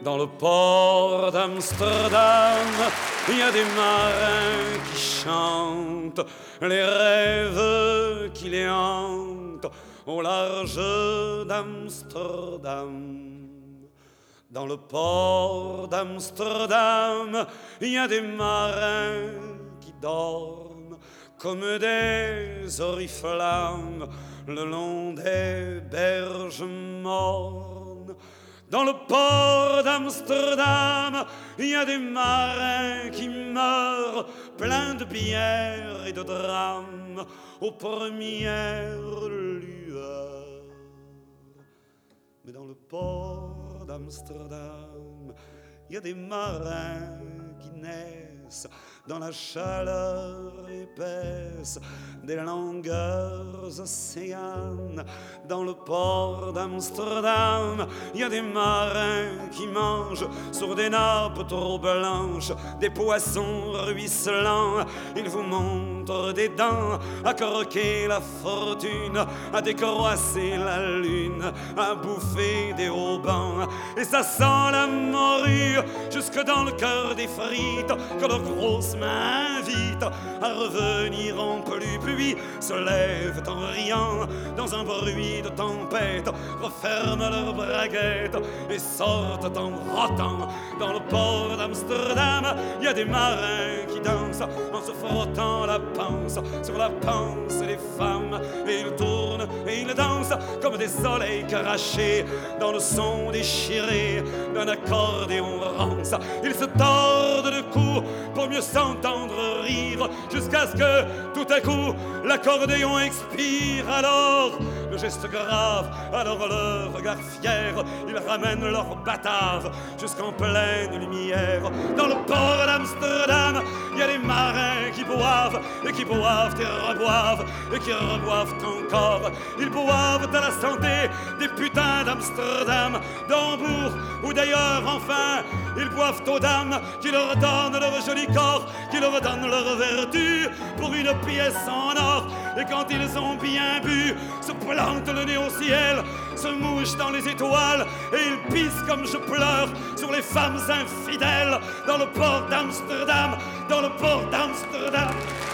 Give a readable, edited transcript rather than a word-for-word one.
Dans le port d'Amsterdam, il y a des marins qui chantent les rêves qui les hantent au large d'Amsterdam. Dans le port d'Amsterdam, il y a des marins qui dorment comme des oriflammes le long des berges mornes. Dans le port d'Amsterdam, il y a des marins qui meurent pleins de bière et de drames aux premières lueurs. Mais dans le port d'Amsterdam, il y a des marins qui naissent dans la chaleur épaisse des longueurs océanes. Dans le port d'Amsterdam, il y a des marins qui mangent sur des nappes trop blanches des poissons ruisselants. Ils vous montrent des dents à croquer la fortune, à décroisser la lune, à bouffer des haubans. Et ça sent la morue jusque dans le cœur des frites que leurs grosses mains invitent à revenir en pluie. Puis se lèvent en riant dans un bruit de tempête, referment leurs braguettes et sortent en rotant. Dans le port d'Amsterdam, il y a des marins qui dansent en se frottant la panse sur la panse des femmes. Et ils tournent et ils dansent comme des soleils crachés dans le son déchiré d'un accordéon rance. Ils se tordent le cou pour mieux s'entendre rire, jusqu'à ce que tout à coup l'accordéon expire. Alors le geste grave, alors le regard fier, ils ramènent leur batave jusqu'en pleine lumière. Dans le port d'Amsterdam, il y a des marins qui boivent et qui boivent et reboivent et qui reboivent encore. Ils boivent à la santé des putains d'Amsterdam, d'Hambourg ou d'ailleurs. Enfin, ils boivent aux dames qui leur donnent leur joli corps, qui leur donnent leur vertu pour une pièce en or. Et quand ils ont bien bu, se plantent le nez au ciel, se mouchent dans les étoiles, et ils pissent comme je pleure sur les femmes infidèles. Dans le port d'Amsterdam, dans le port d'Amsterdam.